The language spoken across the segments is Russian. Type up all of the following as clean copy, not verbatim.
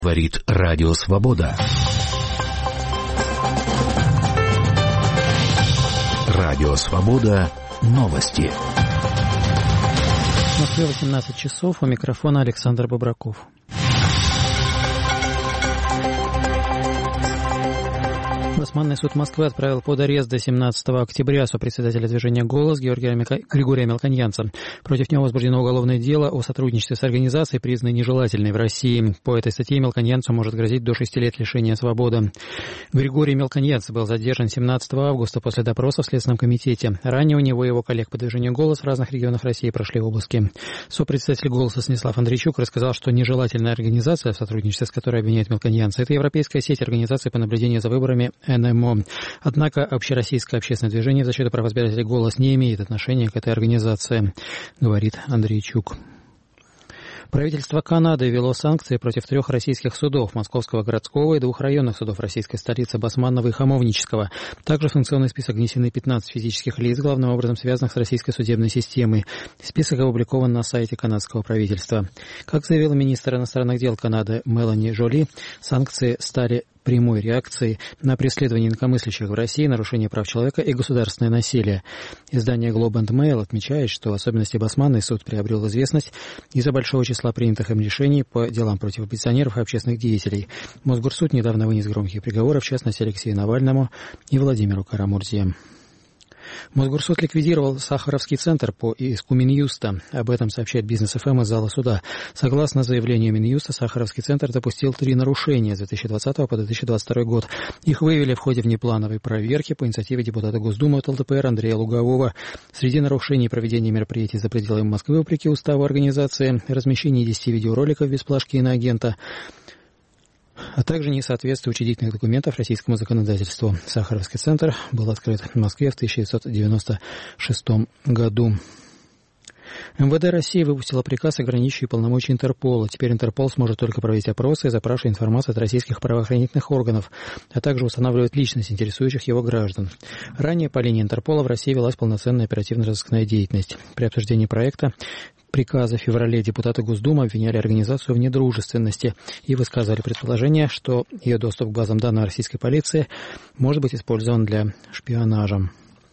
Говорит Радио Свобода. Радио Свобода. Новости. В Москве 18 часов. У микрофона Александр Бобраков. Басманный суд Москвы отправил под арест до 17 октября сопредседателя движения «Голос» Григория Мелконьянца. Против него возбуждено уголовное дело о сотрудничестве с организацией, признанной нежелательной в России. По этой статье Мелконьянцу может грозить до 6 лет лишения свободы. Григорий Мелконьянц был задержан 17 августа после допроса в Следственном комитете. Ранее у него и его коллег по движению «Голос» в разных регионах России прошли обыски. Сопредседатель «Голоса» Станислав Андрейчук рассказал, что нежелательная организация, в сотрудничестве с которой обвиняет Мелконьянца, это европейская сеть организаций по наблюдению за выборами НМО. Однако общероссийское общественное движение в защиту прав избирателей «Голос» не имеет отношения к этой организации, говорит Андрейчук. Правительство Канады ввело санкции против 3 российских судов – Московского городского и 2 районных судов российской столицы Басманного и Хамовнического. Также в санкционный список внесены 15 физических лиц, главным образом связанных с российской судебной системой. Список опубликован на сайте канадского правительства. Как заявила министр иностранных дел Канады Мелани Жоли, санкции стали прямой реакцией на преследование инакомыслящих в России, нарушение прав человека и государственное насилие. Издание Globe and Mail отмечает, что в особенности Басманный суд приобрел известность из-за большого числа принятых им решений по делам против оппозиционеров и общественных деятелей. Мосгорсуд недавно вынес громкие приговоры, в частности, Алексею Навальному и Владимиру Карамурзе. Мосгорсуд ликвидировал Сахаровский центр по иску Минюста. Об этом сообщает Бизнес ФМ из зала суда. Согласно заявлению Минюста, Сахаровский центр допустил 3 нарушения с 2020 по 2022 год. Их выявили в ходе внеплановой проверки по инициативе депутата Госдумы от ЛДПР Андрея Лугового. Среди нарушений проведения мероприятий за пределами Москвы вопреки уставу организации, размещение 10 видеороликов без плашки иноагента, а также несоответствие учредительных документов российскому законодательству. Сахаровский центр был открыт в Москве в 1996 году. МВД России выпустила приказ, ограничивающий полномочия Интерпола. Теперь Интерпол сможет только проводить опросы и запрашивать информацию от российских правоохранительных органов, а также устанавливать личность интересующих его граждан. Ранее по линии Интерпола в России велась полноценная оперативно-розыскная деятельность. При обсуждении проекта приказа в феврале депутаты Госдумы обвиняли организацию в недружественности и высказывали предположение, что ее доступ к базам данных российской полиции может быть использован для шпионажа.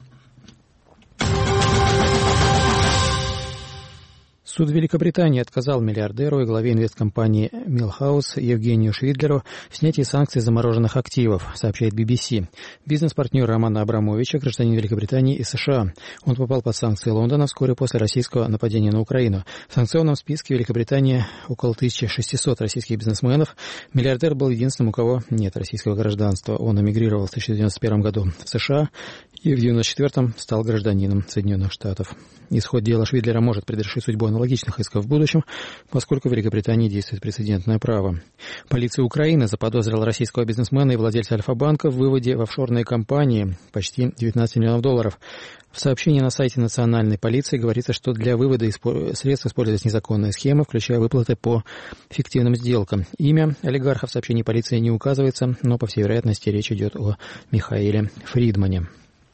Суд Великобритании отказал миллиардеру и главе инвесткомпании Милхаус Евгению Швидлеру в снятии санкций замороженных активов, сообщает BBC. Бизнес-партнер Романа Абрамовича, гражданин Великобритании и США. Он попал под санкции Лондона вскоре после российского нападения на Украину. В санкционном списке Великобритании около 1600 российских бизнесменов. Миллиардер был единственным, у кого нет российского гражданства. Он эмигрировал в 1991 году в США и в 1994 стал гражданином Соединенных Штатов. Исход дела Швидлера может предрешить судьбу аналогичных исков в будущем, поскольку в Великобритании действует прецедентное право. Полиция Украины заподозрила российского бизнесмена и владельца Альфа-банка в выводе в офшорные компании почти $19 миллионов. В сообщении на сайте национальной полиции говорится, что для вывода средств использовались незаконные схемы, включая выплаты по фиктивным сделкам. Имя олигарха в сообщении полиции не указывается, но, по всей вероятности, речь идет о Михаиле Фридмане.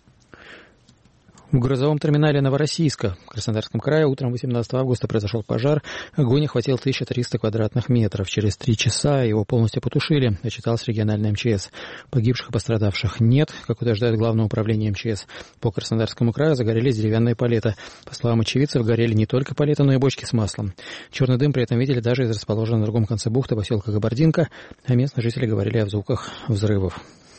В грузовом терминале Новороссийска в Краснодарском крае утром 18 августа произошел пожар. Огонь охватил 1300 квадратных метров. Через 3 часа его полностью потушили, отчиталось региональное МЧС. Погибших и пострадавших нет. Как утверждает Главное управление МЧС, по Краснодарскому краю загорелись деревянные палеты. По словам очевидцев, горели не только палеты, но и бочки с маслом. Черный дым при этом видели даже из расположенного на другом конце бухты поселка Кабардинка, а местные жители говорили о звуках взрывов.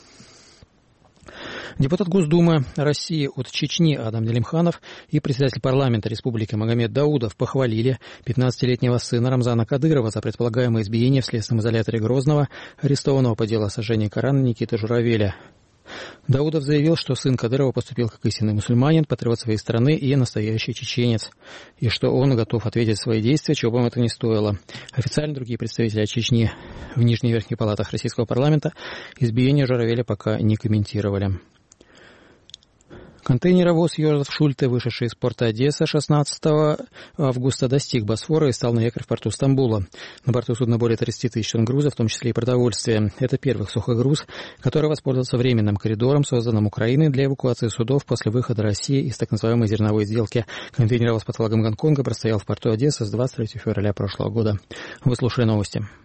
Депутат Госдумы России от Чечни Адам Делимханов и председатель парламента Республики Магомед Даудов похвалили 15-летнего сына Рамзана Кадырова за предполагаемое избиение в следственном изоляторе Грозного, арестованного по делу о сожжении Корана Никиты Журавеля. Даудов заявил, что сын Кадырова поступил как истинный мусульманин, патриот своей страны и настоящий чеченец, и что он готов ответить за свои действия, чего бы им это ни стоило. Официально другие представители Чечни в нижней и верхней палатах российского парламента избиение Журавеля пока не комментировали. Контейнеровоз Йозеф Шульте, вышедший из порта Одесса 16 августа, достиг Босфора и стал на якорь в порту Стамбула. На борту судна более 30 тысяч тонн груза, в том числе и продовольствия. Это первый сухогруз, который воспользовался временным коридором, созданным Украиной для эвакуации судов после выхода России из так называемой зерновой сделки. Контейнеровоз под флагом Гонконга простоял в порту Одесса с 23 февраля прошлого года. Вы слушали новости.